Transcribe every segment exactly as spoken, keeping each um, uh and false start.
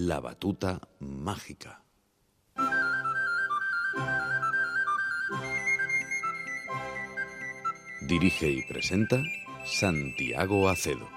La batuta mágica. Dirige y presenta Santiago Acedo.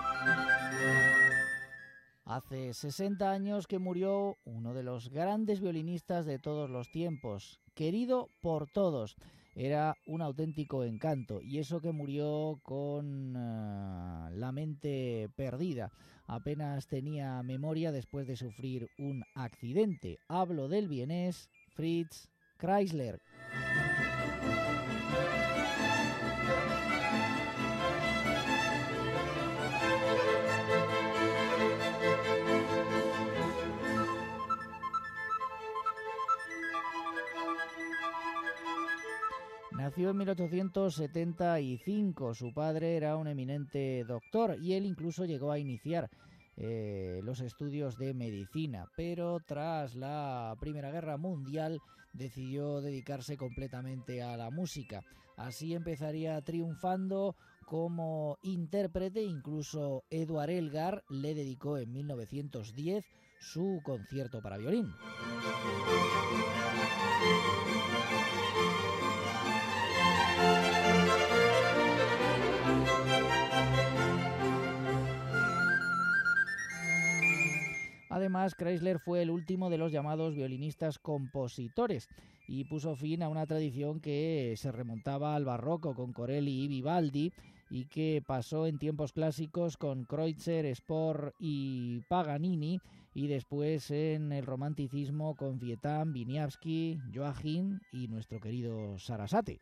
Hace sesenta años que murió uno de los grandes violinistas de todos los tiempos, querido por todos. Era un auténtico encanto, y eso que murió con uh, la mente perdida. Apenas tenía memoria después de sufrir un accidente. Hablo del vienés Fritz Kreisler. Nació en mil ochocientos setenta y cinco, su padre era un eminente doctor y él incluso llegó a iniciar eh, los estudios de medicina, pero tras la Primera Guerra Mundial decidió dedicarse completamente a la música. Así empezaría triunfando como intérprete, incluso Edward Elgar le dedicó en mil novecientos diez su concierto para violín. Además, Kreisler fue el último de los llamados violinistas compositores y puso fin a una tradición que se remontaba al barroco con Corelli y Vivaldi y que pasó en tiempos clásicos con Kreutzer, Spohr y Paganini, y después en el romanticismo con Vietnam, Wieniawski, Joachim y nuestro querido Sarasate.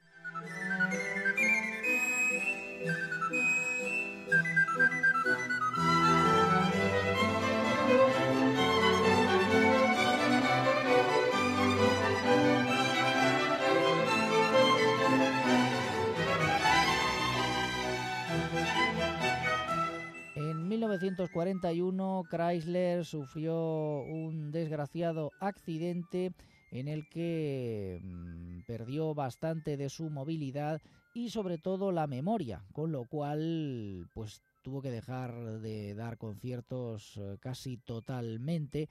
En mil novecientos cuarenta y uno, Kreisler sufrió un desgraciado accidente en el que mmm, perdió bastante de su movilidad y sobre todo la memoria, con lo cual pues tuvo que dejar de dar conciertos eh, casi totalmente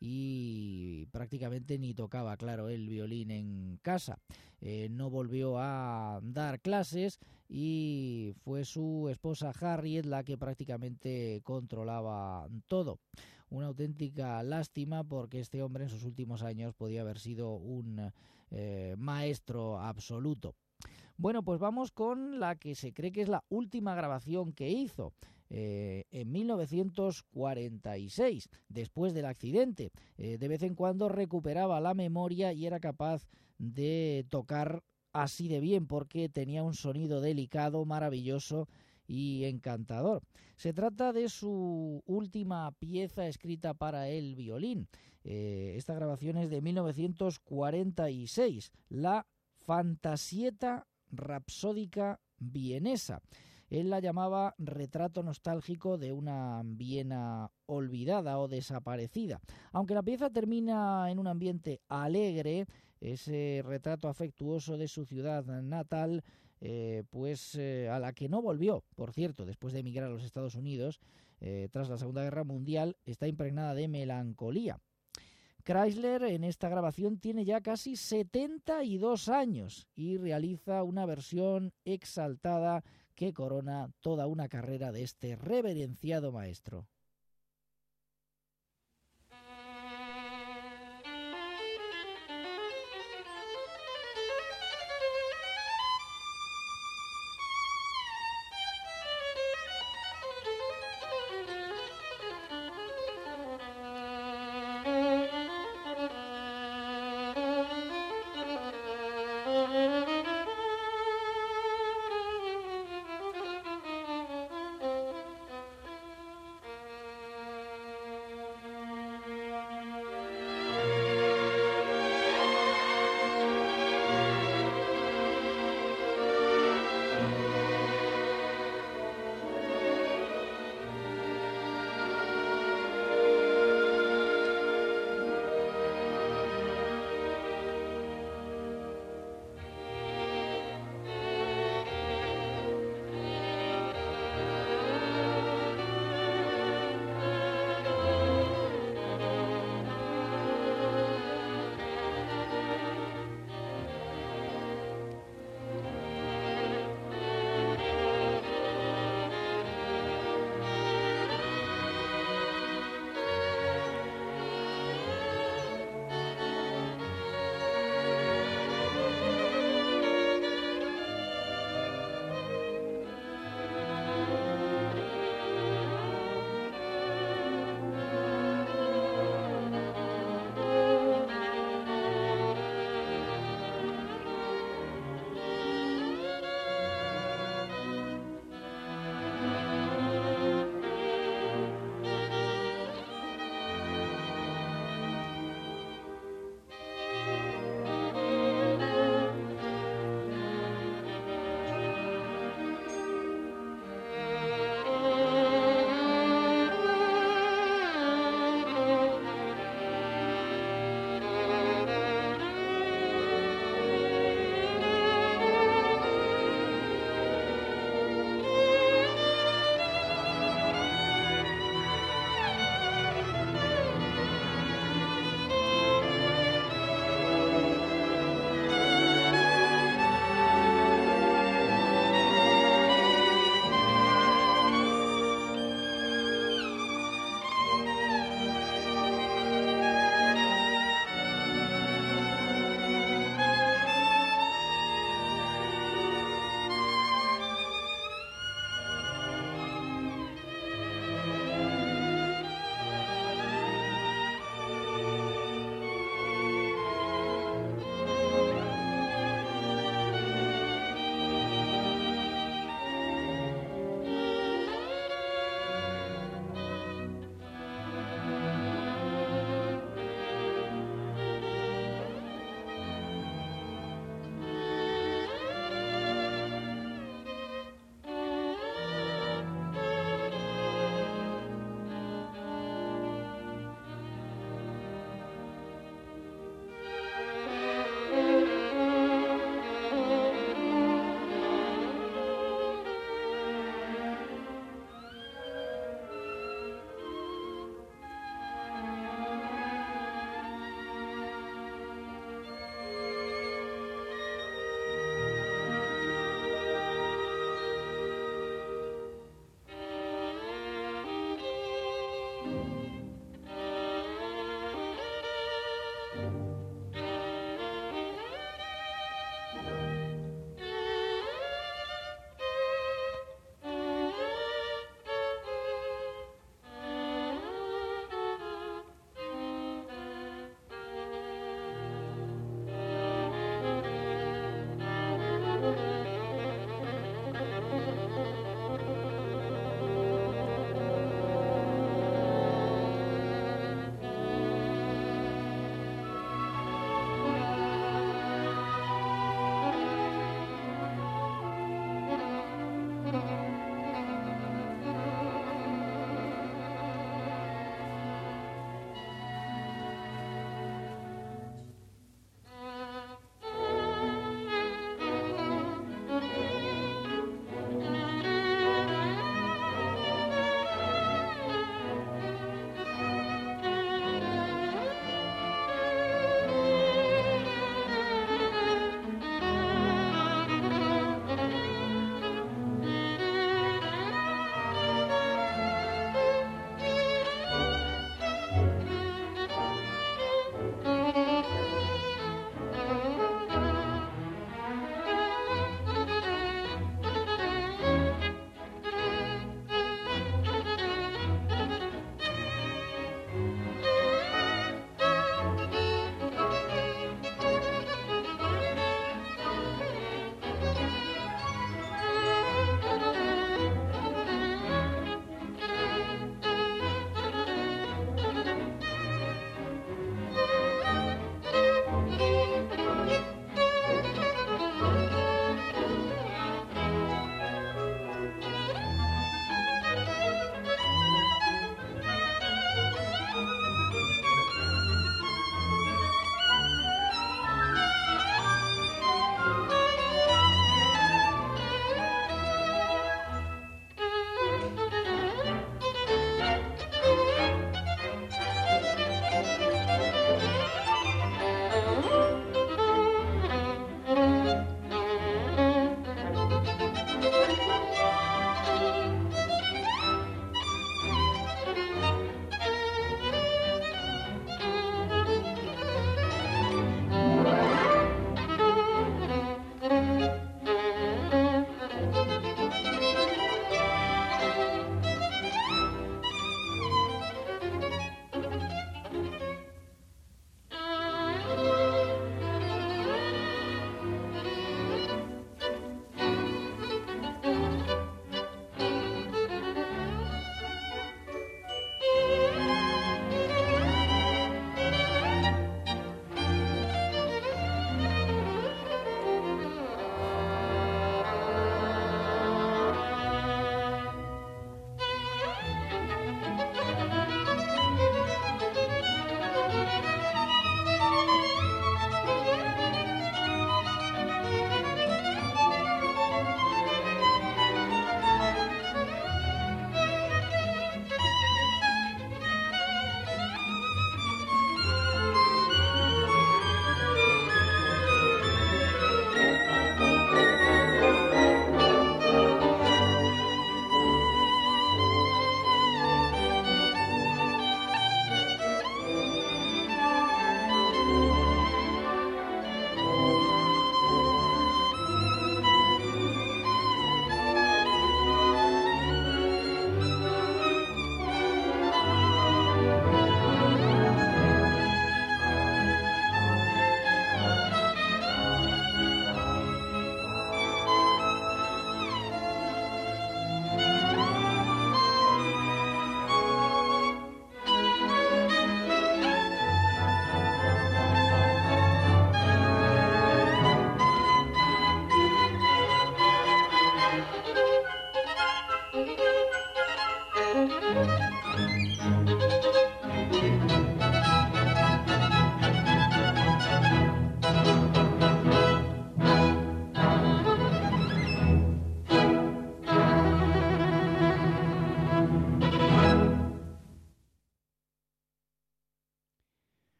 y prácticamente ni tocaba, claro, el violín en casa. Eh, no volvió a dar clases y fue su esposa Harriet la que prácticamente controlaba todo. Una auténtica lástima, porque este hombre en sus últimos años podía haber sido un eh, maestro absoluto. Bueno, pues vamos con la que se cree que es la última grabación que hizo. Eh, en mil novecientos cuarenta y seis, después del accidente. Eh, de vez en cuando recuperaba la memoria y era capaz de tocar así de bien, porque tenía un sonido delicado, maravilloso y encantador. Se trata de su última pieza escrita para el violín. Eh, esta grabación es de mil novecientos cuarenta y seis, la Fantasieta Rapsódica Vienesa. Él la llamaba retrato nostálgico de una Viena olvidada o desaparecida. Aunque la pieza termina en un ambiente alegre, ese retrato afectuoso de su ciudad natal, eh, pues eh, a la que no volvió, por cierto, después de emigrar a los Estados Unidos, eh, tras la Segunda Guerra Mundial, está impregnada de melancolía. Kreisler en esta grabación tiene ya casi setenta y dos años y realiza una versión exaltada que corona toda una carrera de este reverenciado maestro.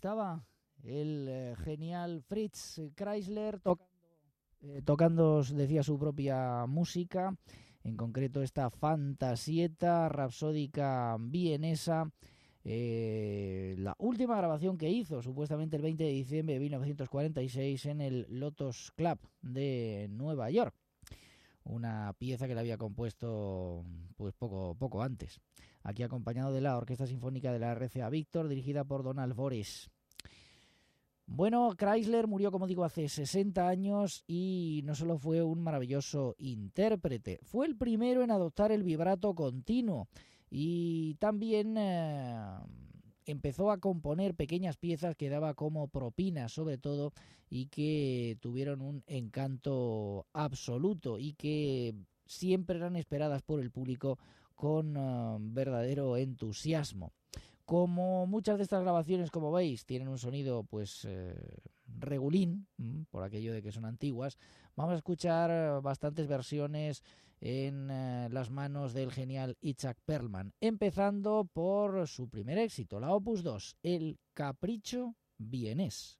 estaba el eh, genial Fritz Kreisler tocando, eh, tocando, os decía, su propia música, en concreto esta Fantasieta rapsódica vienesa, eh, la última grabación que hizo, supuestamente el veinte de diciembre de mil novecientos cuarenta y seis, en el Lotos Club de Nueva York. Una pieza que le había compuesto pues poco, poco antes, aquí acompañado de la Orquesta Sinfónica de la R C A Víctor, dirigida por Donald Boris. Bueno, Kreisler murió, como digo, hace sesenta años y no solo fue un maravilloso intérprete, fue el primero en adoptar el vibrato continuo y también eh, empezó a componer pequeñas piezas que daba como propinas, sobre todo, y que tuvieron un encanto absoluto y que siempre eran esperadas por el público con uh, verdadero entusiasmo. Como muchas de estas grabaciones, como veis, tienen un sonido pues eh, regulín, por aquello de que son antiguas, vamos a escuchar bastantes versiones en eh, las manos del genial Itzhak Perlman, empezando por su primer éxito, la Opus dos, el Capricho vienés.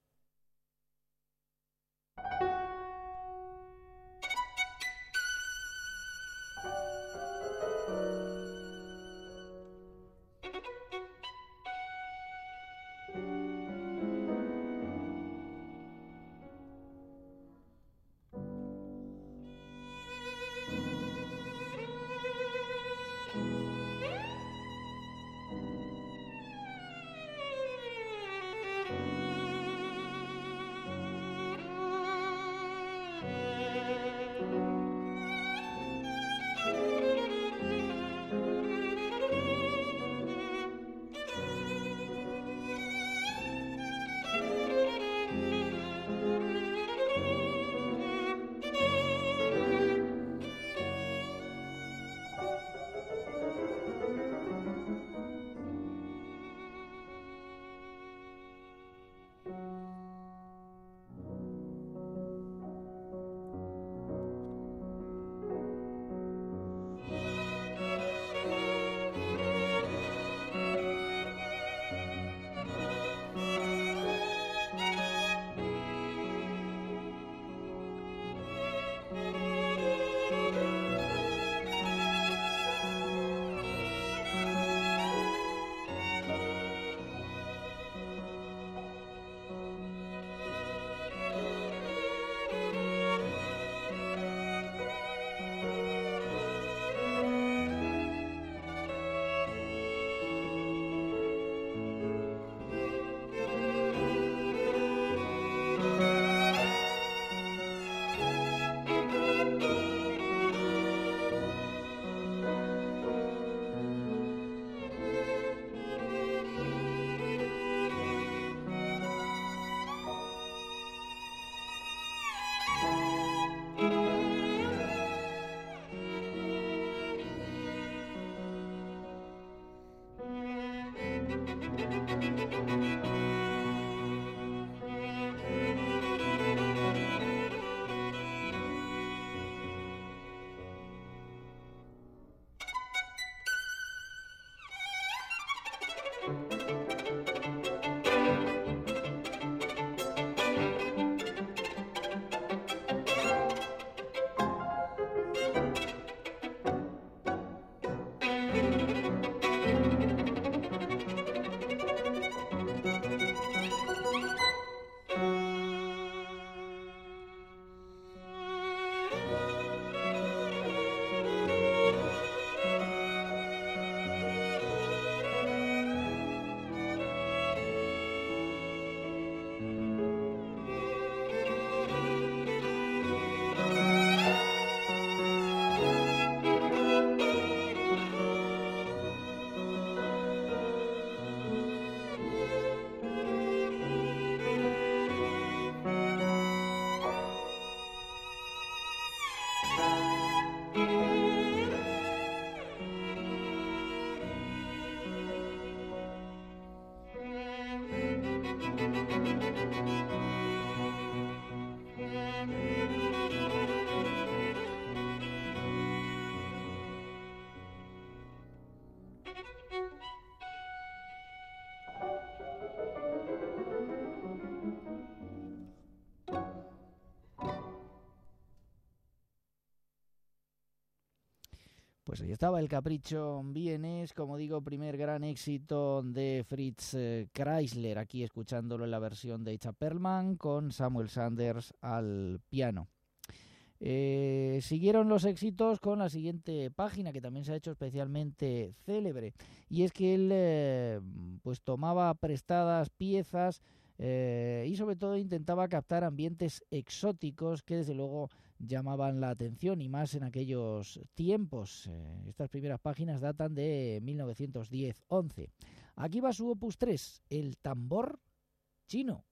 Pues ahí estaba el Capricho vienés, como digo, primer gran éxito de Fritz eh, Kreisler, aquí escuchándolo en la versión de Itzhak Perlman con Samuel Sanders al piano. Eh, siguieron los éxitos con la siguiente página, que también se ha hecho especialmente célebre, y es que él eh, pues tomaba prestadas piezas eh, y sobre todo intentaba captar ambientes exóticos que desde luego llamaban la atención, y más en aquellos tiempos. Eh, estas primeras páginas datan de mil novecientos diez once. Aquí va su opus tres, el tambor chino.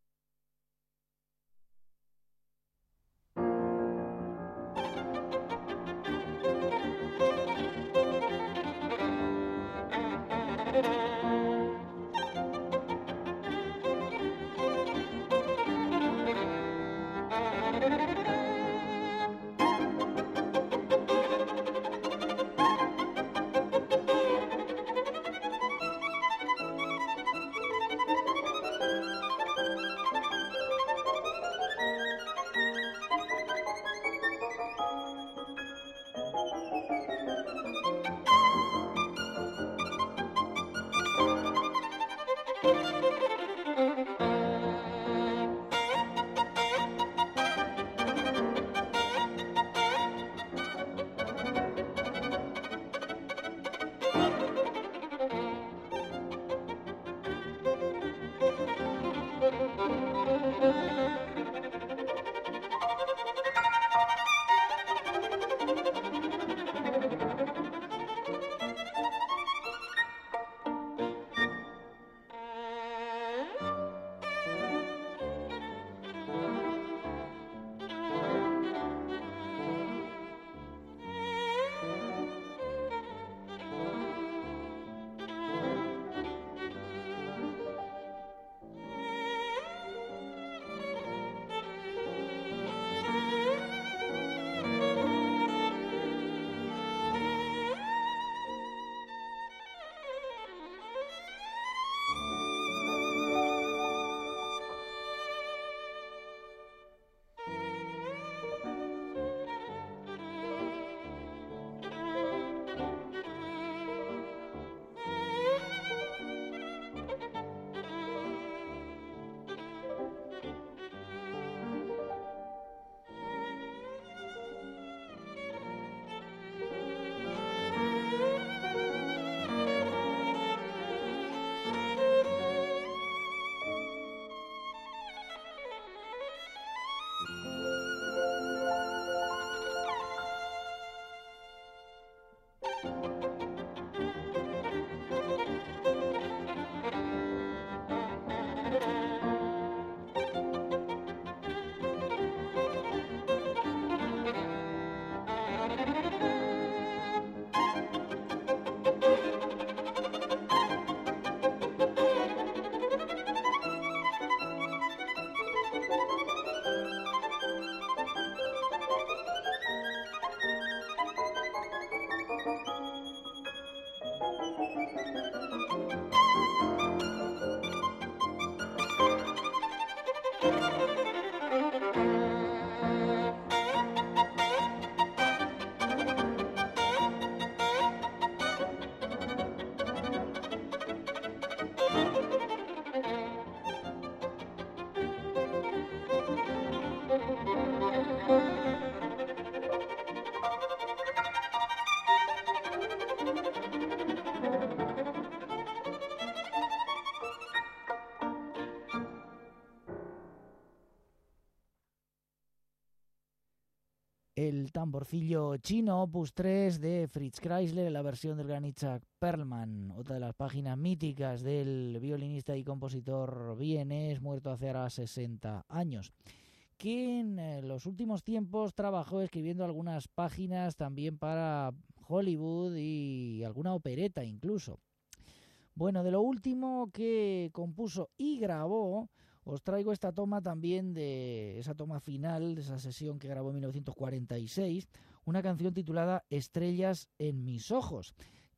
El tamborcillo chino, opus tres de Fritz Kreisler, en la versión del gran Itzhak Perlman, otra de las páginas míticas del violinista y compositor vienés, muerto hace ahora sesenta años, que en los últimos tiempos trabajó escribiendo algunas páginas también para Hollywood y alguna opereta incluso. Bueno, de lo último que compuso y grabó, os traigo esta toma también de esa toma final de esa sesión que grabó en mil novecientos cuarenta y seis, una canción titulada Estrellas en mis ojos,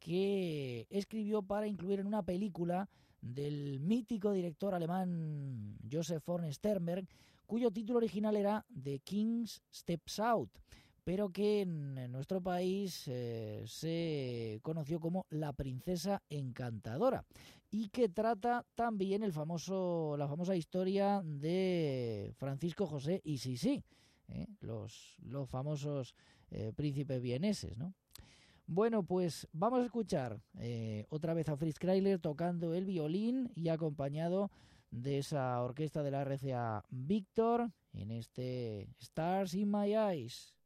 que escribió para incluir en una película del mítico director alemán Josef von Sternberg, cuyo título original era The King Steps Out, pero que en, en nuestro país eh, se conoció como La Princesa Encantadora, y que trata también el famoso, la famosa historia de Francisco José y Sisí, ¿eh? los, los famosos eh, príncipes vieneses, ¿no? Bueno, pues vamos a escuchar eh, otra vez a Fritz Kreisler tocando el violín y acompañado de esa orquesta de la R C A Víctor en este Stars in My Eyes.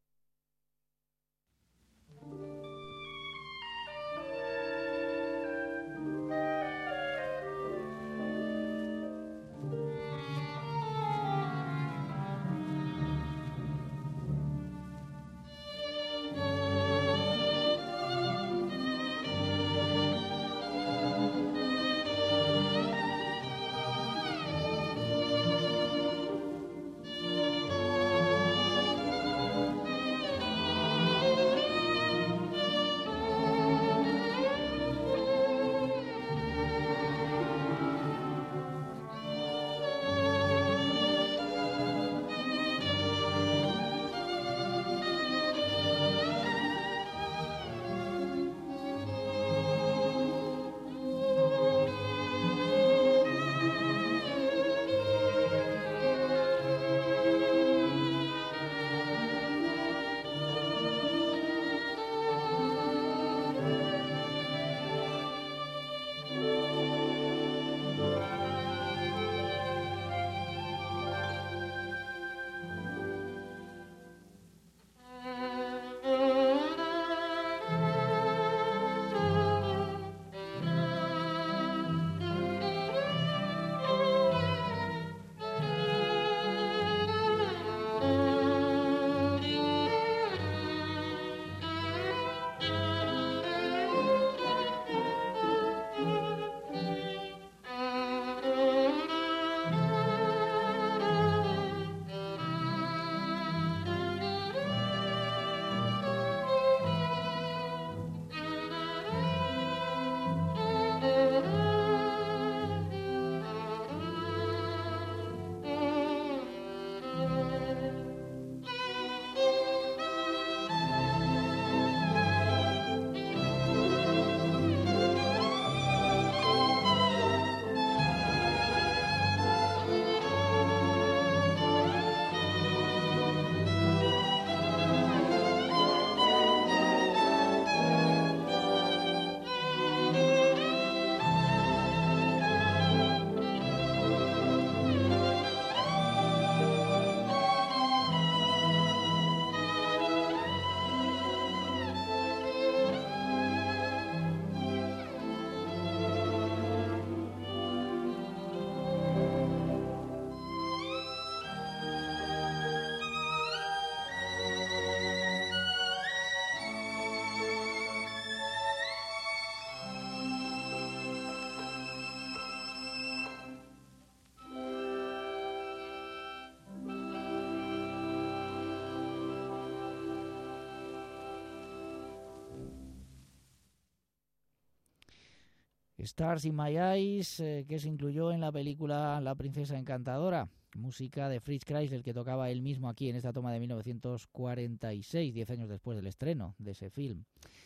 Stars in My Eyes, eh, que se incluyó en la película La Princesa Encantadora, música de Fritz Kreisler, que tocaba él mismo aquí en esta toma de mil novecientos cuarenta y seis, diez años después del estreno de ese film.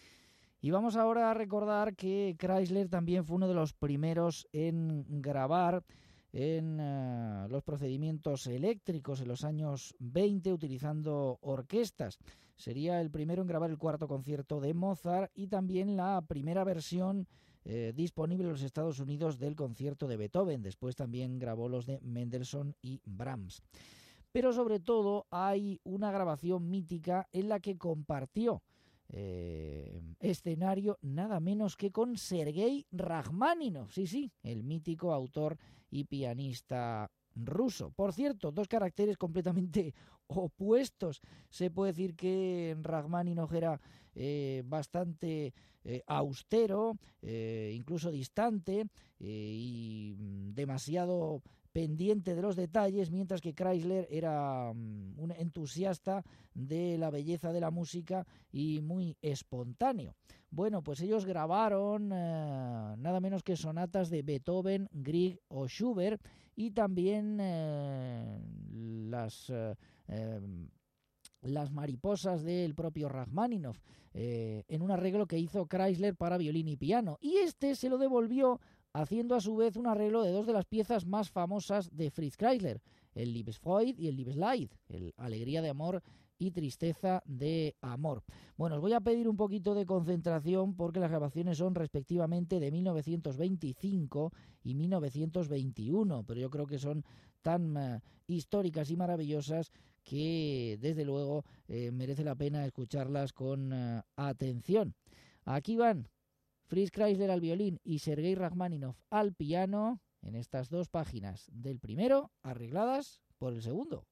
Y vamos ahora a recordar que Kreisler también fue uno de los primeros en grabar en uh, los procedimientos eléctricos en los años veinte utilizando orquestas. Sería el primero en grabar el cuarto concierto de Mozart y también la primera versión eh, disponible en los Estados Unidos del concierto de Beethoven. Después también grabó los de Mendelssohn y Brahms. Pero sobre todo hay una grabación mítica en la que compartió Eh, escenario nada menos que con Sergei Rachmaninoff, sí, sí, el mítico autor y pianista ruso. Por cierto, dos caracteres completamente opuestos. Se puede decir que Rachmaninoff era eh, bastante eh, austero, eh, incluso distante eh, y demasiado pendiente de los detalles, mientras que Kreisler era um, un entusiasta de la belleza de la música y muy espontáneo. Bueno, pues ellos grabaron eh, nada menos que sonatas de Beethoven, Grieg o Schubert y también eh, las eh, eh, Las mariposas del propio Rachmaninoff, eh, en un arreglo que hizo Chrysler para violín y piano. Y este se lo devolvió haciendo a su vez un arreglo de dos de las piezas más famosas de Fritz Chrysler, el Liebesfreude y el Liebesleid, el Alegría de Amor y Tristeza de Amor. Bueno, os voy a pedir un poquito de concentración porque las grabaciones son respectivamente de mil novecientos veinticinco y mil novecientos veintiuno, pero yo creo que son tan uh, históricas y maravillosas que desde luego eh, merece la pena escucharlas con uh, atención. Aquí van Fritz Chrysler al violín y Sergei Rachmaninoff al piano en estas dos páginas del primero, arregladas por el segundo.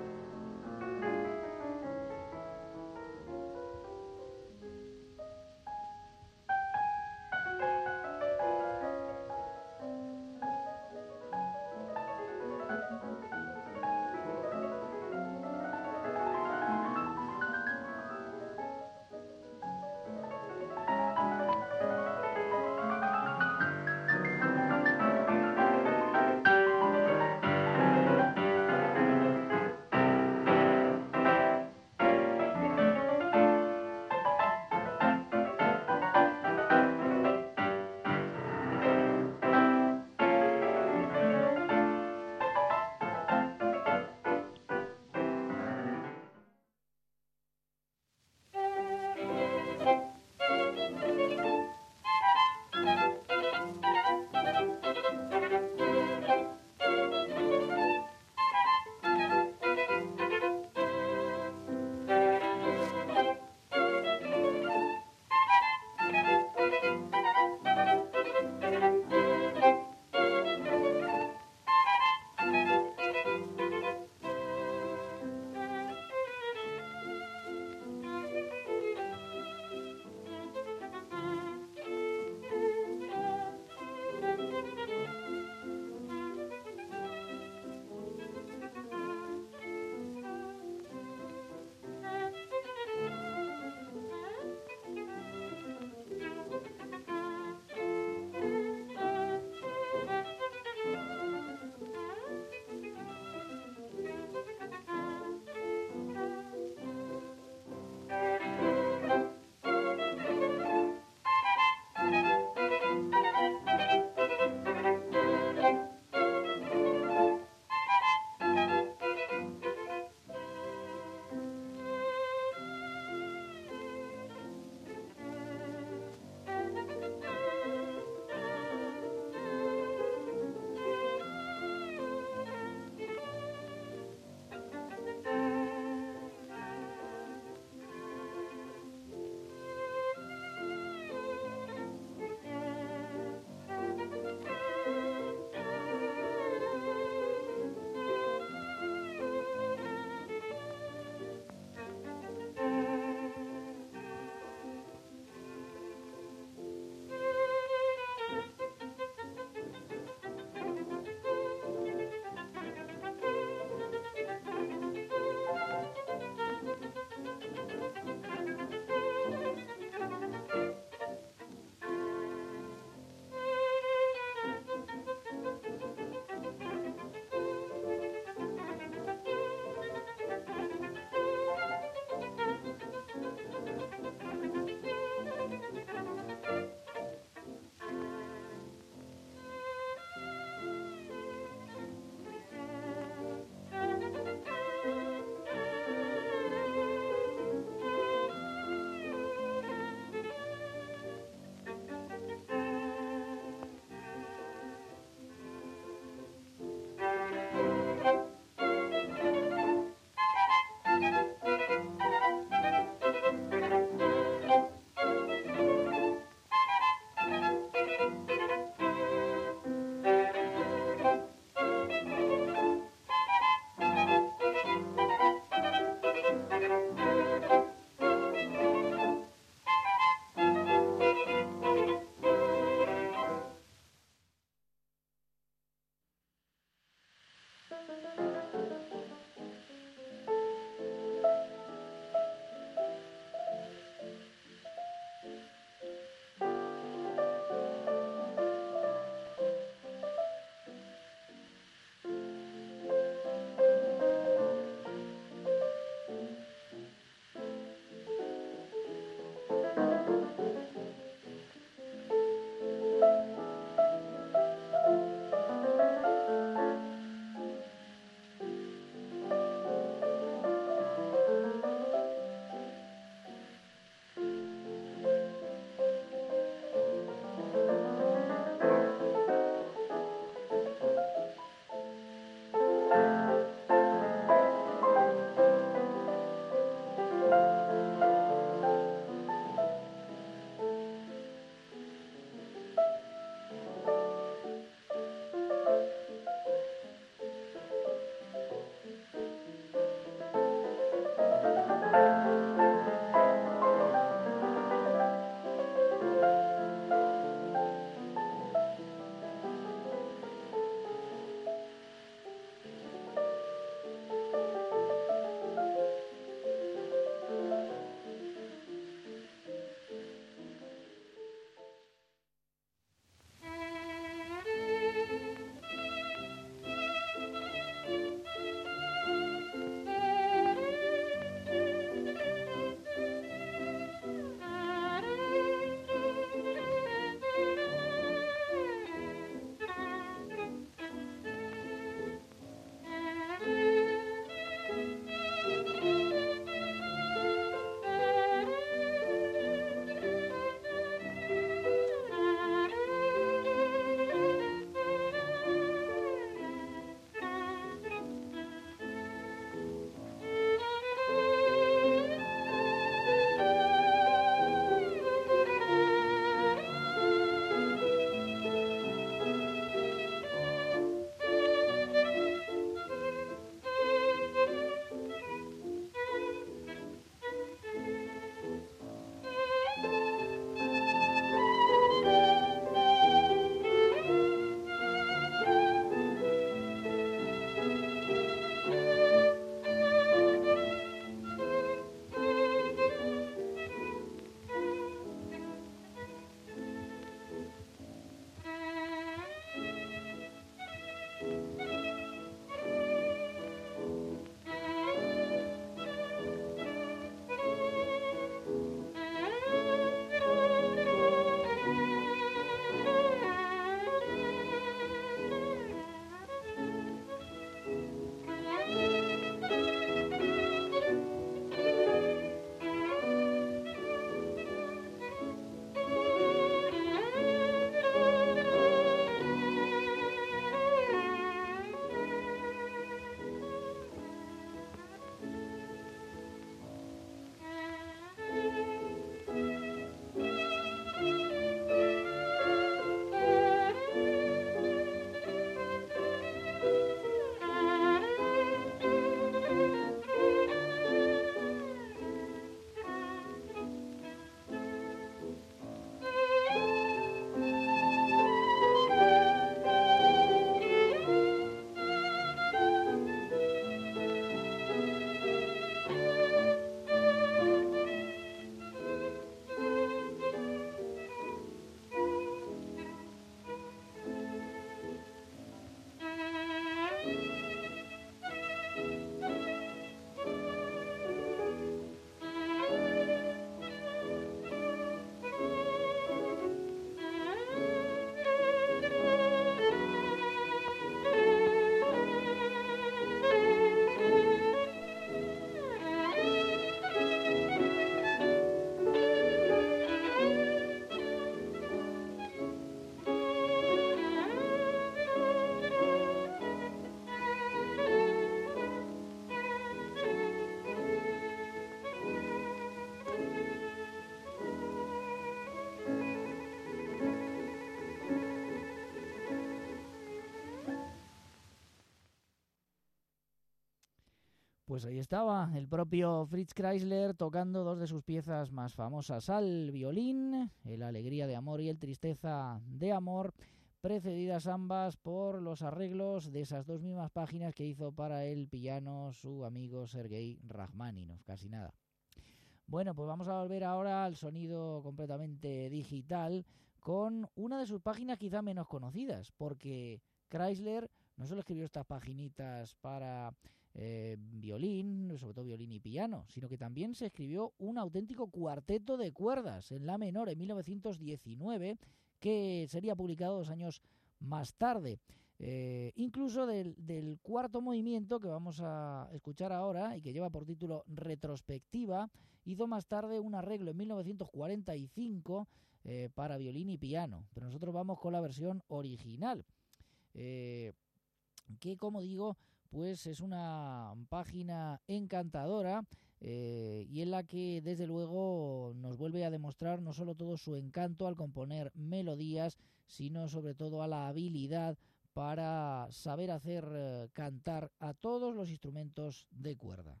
Pues ahí estaba el propio Fritz Kreisler tocando dos de sus piezas más famosas al violín, el Alegría de Amor y el Tristeza de Amor, precedidas ambas por los arreglos de esas dos mismas páginas que hizo para el piano su amigo Sergei Rachmaninoff, casi nada. Bueno, pues vamos a volver ahora al sonido completamente digital con una de sus páginas quizá menos conocidas, porque Kreisler no solo escribió estas paginitas para eh, violín, sobre todo violín y piano, sino que también se escribió un auténtico cuarteto de cuerdas en la menor en mil novecientos diecinueve, que sería publicado dos años más tarde. Eh, incluso del, del cuarto movimiento que vamos a escuchar ahora y que lleva por título Retrospectiva, hizo más tarde un arreglo en mil novecientos cuarenta y cinco eh, para violín y piano, pero nosotros vamos con la versión original, eh, que como digo, pues es una página encantadora eh, y en la que desde luego nos vuelve a demostrar no solo todo su encanto al componer melodías, sino sobre todo a la habilidad para saber hacer eh, cantar a todos los instrumentos de cuerda.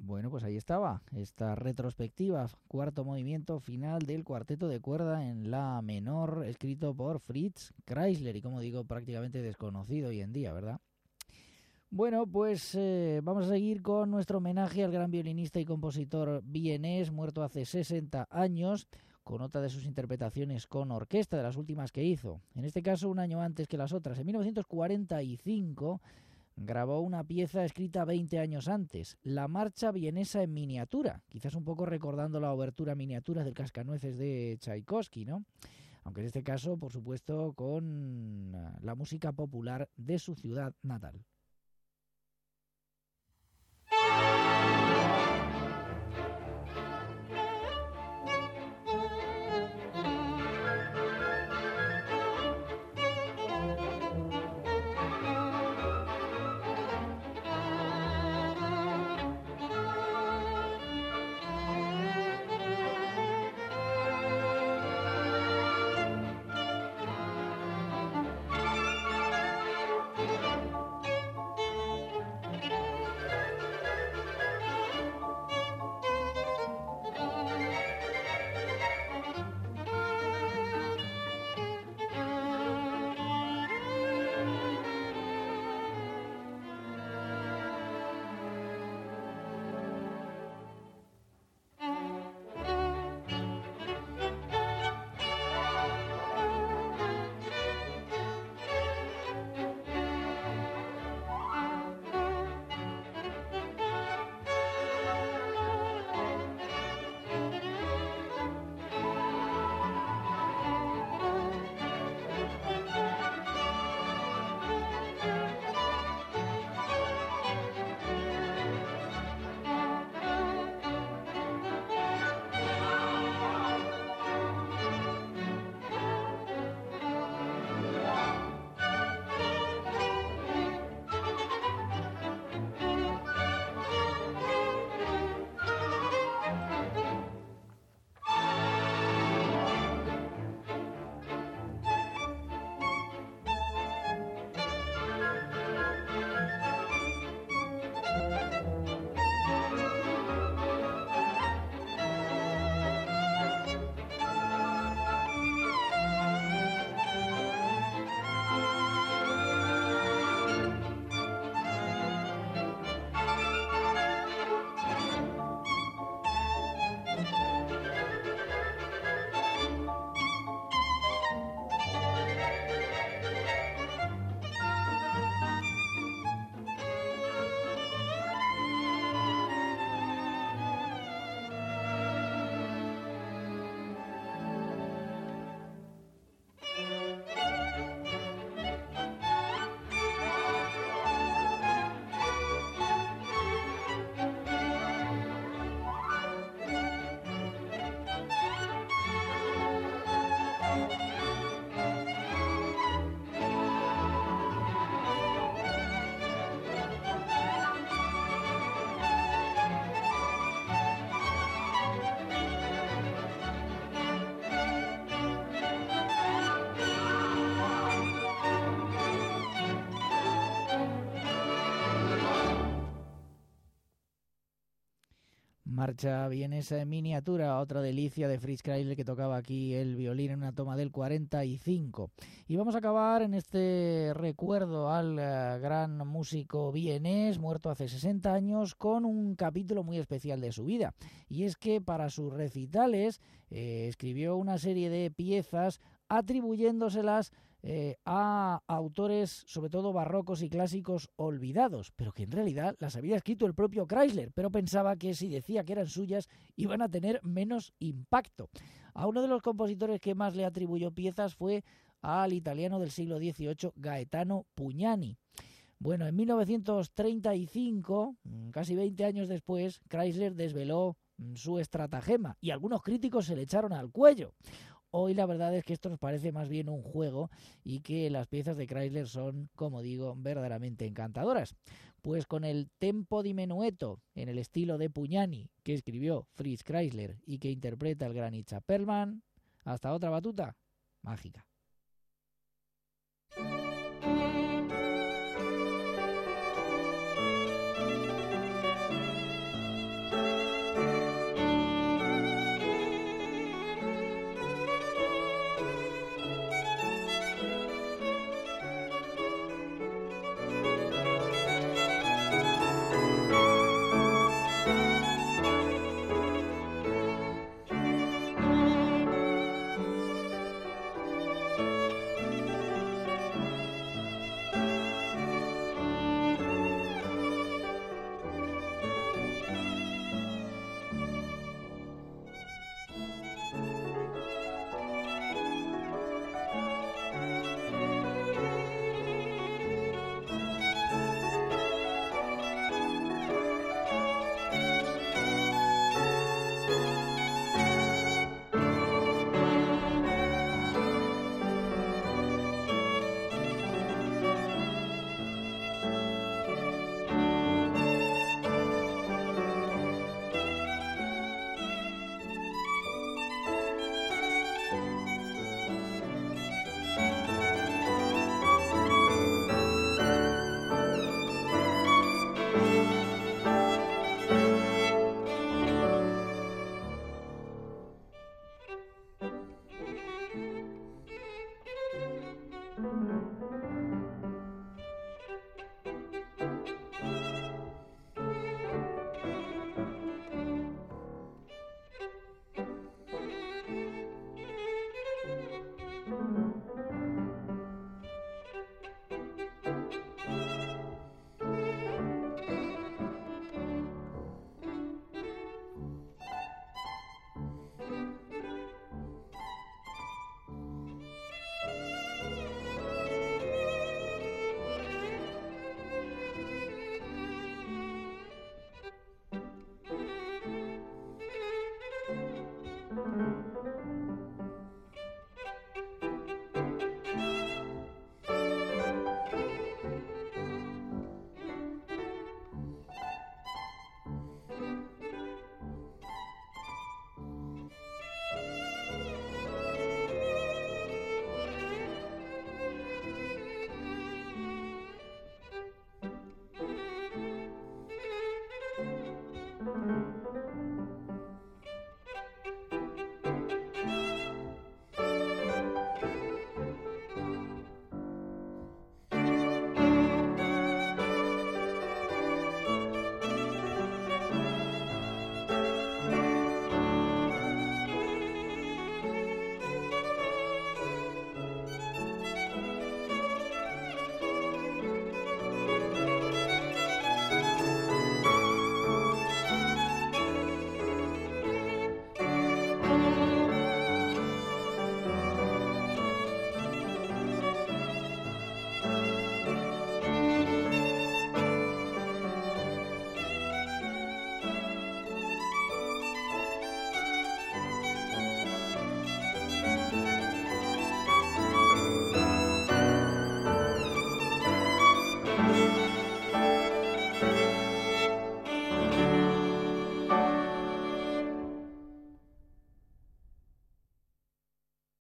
Bueno, pues ahí estaba, esta retrospectiva, cuarto movimiento final del cuarteto de cuerda en la menor, escrito por Fritz Kreisler, y como digo, prácticamente desconocido hoy en día, ¿verdad? Bueno, pues eh, vamos a seguir con nuestro homenaje al gran violinista y compositor vienés, muerto hace sesenta años, con otra de sus interpretaciones con orquesta, de las últimas que hizo. En este caso, un año antes que las otras. En mil novecientos cuarenta y cinco grabó una pieza escrita veinte años antes, la Marcha Vienesa en miniatura, quizás un poco recordando la obertura miniatura del Cascanueces de Tchaikovsky, ¿no? Aunque en este caso, por supuesto, con la música popular de su ciudad natal. Marcha vienesa en miniatura, otra delicia de Fritz Kreisler, que tocaba aquí el violín en una toma del cuarenta y cinco. Y vamos a acabar en este recuerdo al uh, gran músico vienés, muerto hace sesenta años, con un capítulo muy especial de su vida. Y es que para sus recitales eh, escribió una serie de piezas atribuyéndoselas Eh, a autores, sobre todo barrocos y clásicos olvidados, pero que en realidad las había escrito el propio Kreisler, pero pensaba que si decía que eran suyas iban a tener menos impacto. A uno de los compositores que más le atribuyó piezas fue al italiano del siglo dieciocho, Gaetano Pugnani. Bueno, en mil novecientos treinta y cinco, casi veinte años después, Kreisler desveló su estratagema y algunos críticos se le echaron al cuello. Hoy la verdad es que esto nos parece más bien un juego y que las piezas de Kreisler son, como digo, verdaderamente encantadoras. Pues con el tempo di menuetto en el estilo de Pugnani que escribió Fritz Kreisler y que interpreta el gran Itzhak Perlman, hasta otra batuta mágica.